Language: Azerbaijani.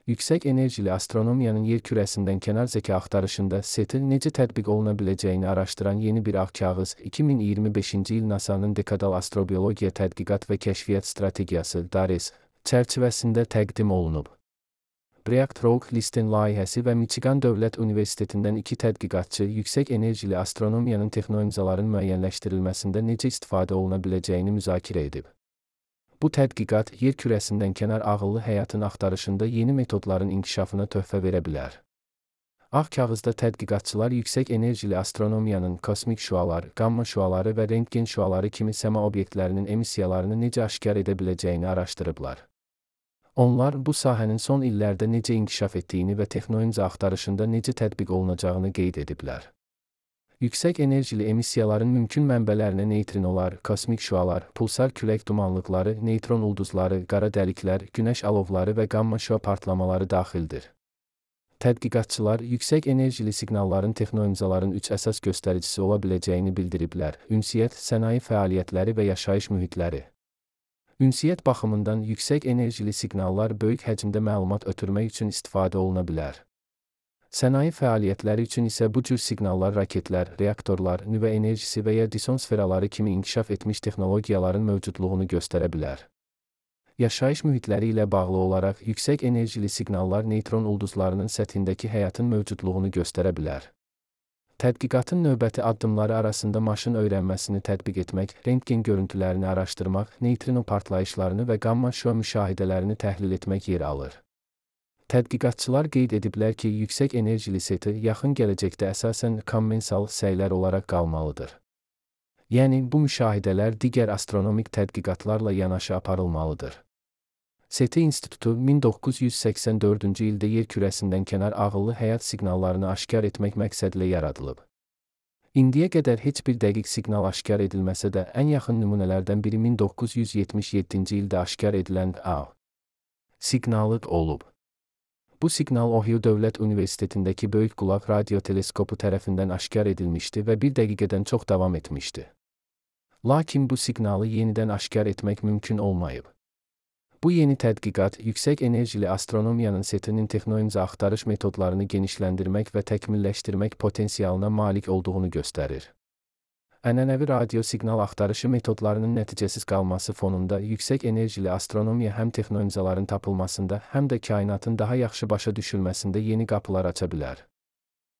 Yüksək enerjili astronomiyanın yer kürəsindən kənar zəka axtarışında SET-in necə tətbiq oluna biləcəyini araşdıran yeni bir ağ kağız 2025-ci il NASA-nın Dekadal Astrobiologiya Tədqiqat və Kəşfiyyat Strategiyası (DARES) çərçivəsində təqdim olunub. React Rogue Listen layihəsi və Michigan Dövlət Universitetindən 2 tədqiqatçı yüksək enerjili astronomiyanın texnoimzaların müəyyənləşdirilməsində necə istifadə oluna biləcəyini müzakirə edib. Bu tədqiqat, yer kürəsindən kənar ağıllı həyatın axtarışında yeni metodların inkişafına töhfə verə bilər. Ağ kağızda tədqiqatçılar yüksək enerjili astronomiyanın kosmik şüalar, qamma şüaları və rentgen şüaları kimi səma obyektlərinin emissiyalarını necə aşkar edə biləcəyini araşdırıblar. Onlar, bu sahənin son illərdə necə inkişaf etdiyini və texnoimza axtarışında necə tətbiq olunacağını qeyd ediblər. Yüksək enerjili emissiyaların mümkün mənbələrinə neytrinolar, kosmik şüalar, pulsar külək dumanlıqları, neytron ulduzları, qara dəliklər, günəş alovları və qamma şüa partlamaları daxildir. Tədqiqatçılar yüksək enerjili siqnalların texnoimzaların 3 əsas göstəricisi ola biləcəyini bildiriblər: ünsiyyət, sənaye fəaliyyətləri və yaşayış mühitləri. Ünsiyyət baxımından yüksək enerjili siqnallar böyük həcmdə məlumat ötürmək üçün istifadə oluna bilər. Sənaye fəaliyyətləri üçün isə bu cür siqnallar raketlər, reaktorlar, nüvə enerjisi və ya dison sferaları kimi inkişaf etmiş texnologiyaların mövcudluğunu göstərə bilər. Yaşayış mühitləri ilə bağlı olaraq yüksək enerjili siqnallar neytron ulduzlarının səthindəki həyatın mövcudluğunu göstərə bilər. Tədqiqatın növbəti addımları arasında maşın öyrənməsini tətbiq etmək, rentgen görüntülərini araşdırmaq, neytrino partlayışlarını və qamma şüa müşahidələrini təhlil etmək yer alır. Tədqiqatçılar qeyd ediblər ki, yüksək enerjili SET yaxın gələcəkdə əsasən kommensal səylər olaraq qalmalıdır. Yəni, bu müşahidələr digər astronomik tədqiqatlarla yanaşı aparılmalıdır. SET İnstitutu 1984-cü ildə yer kürəsindən kənar ağıllı həyat siqnallarını aşkar etmək məqsədilə yaradılıb. İndiyə qədər heç bir dəqiq siqnal aşkar edilməsə də, ən yaxın nümunələrdən biri 1977-ci ildə aşkar edilən A siqnalı olub. Bu siqnal Ohio Dövlət Universitetindəki Böyük Qulaq Radio Teleskopu tərəfindən aşkar edilmişdi və 1 dəqiqədən çox davam etmişdi. Lakin bu siqnalı yenidən aşkar etmək mümkün olmayıb. Bu yeni tədqiqat, yüksək enerjili astronomiyanın SET-inin texnoimza axtarış metodlarını genişləndirmək və təkmilləşdirmək potensialına malik olduğunu göstərir. Ənənəvi radio siqnal axtarışı metodlarının nəticəsiz qalması fonunda yüksək enerjili astronomiya həm texnoimzaların tapılmasında, həm də kainatın daha yaxşı başa düşülməsində yeni qapılar aça bilər.